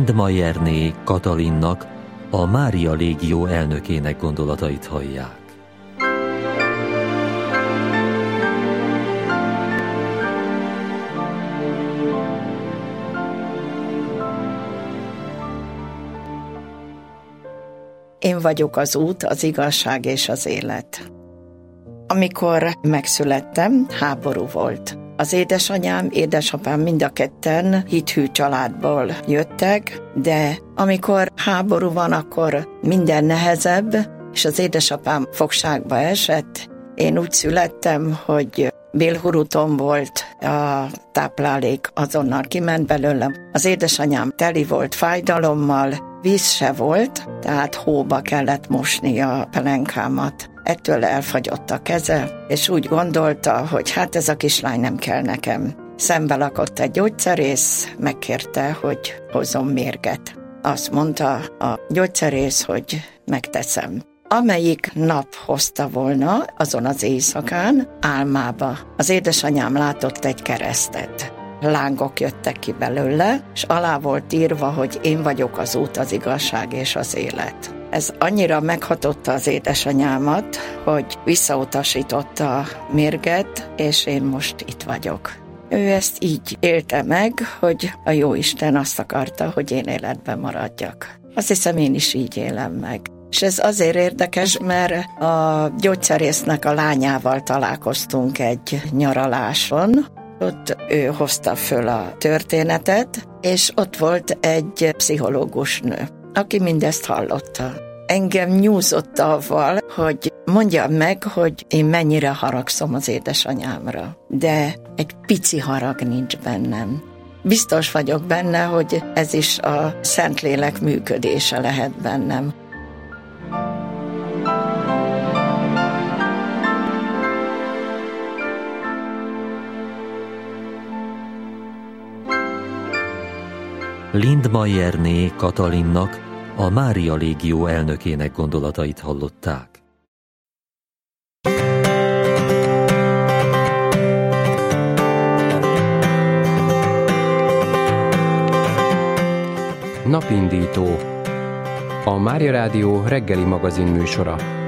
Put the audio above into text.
Lindmayerné Katalinnak, a Mária Légió elnökének gondolatait hallják. Én vagyok az út, az igazság és az élet. Amikor megszülettem, háború volt. Az édesanyám, édesapám mind a ketten hithű családból jöttek, de amikor háború van, akkor minden nehezebb, és az édesapám fogságba esett. Én úgy születtem, hogy bélhurutom volt, a táplálék azonnal kiment belőlem. Az édesanyám teli volt fájdalommal, víz se volt, tehát hóba kellett mosni a pelenkámat. Ettől elfagyott a keze, és úgy gondolta, hogy hát ez a kislány nem kell nekem. Szembe lakott egy gyógyszerész, megkérte, hogy hozzon mérget. Azt mondta a gyógyszerész, hogy megteszem. Amelyik nap hozta volna, azon az éjszakán, álmába az édesanyám látott egy keresztet. Lángok jöttek ki belőle, és alá volt írva, hogy én vagyok az út, az igazság és az élet. Ez annyira meghatotta az édesanyámat, hogy visszautasította a mérget, és én most itt vagyok. Ő ezt így élte meg, hogy a Jóisten azt akarta, hogy én életben maradjak. Azt hiszem, én is így élem meg. És ez azért érdekes, mert a gyógyszerésznek a lányával találkoztunk egy nyaraláson. Ott ő hozta föl a történetet, és ott volt egy pszichológus nő, aki mindezt hallotta. Engem nyúzott avval, hogy mondjam meg, hogy én mennyire haragszom az édesanyámra, de egy pici harag nincs bennem. Biztos vagyok benne, hogy ez is a Szentlélek működése lehet bennem. Lindmayerné Katalinnak, a Mária Légió elnökének gondolatait hallották. Napindító. A Mária Rádió reggeli magazin műsora.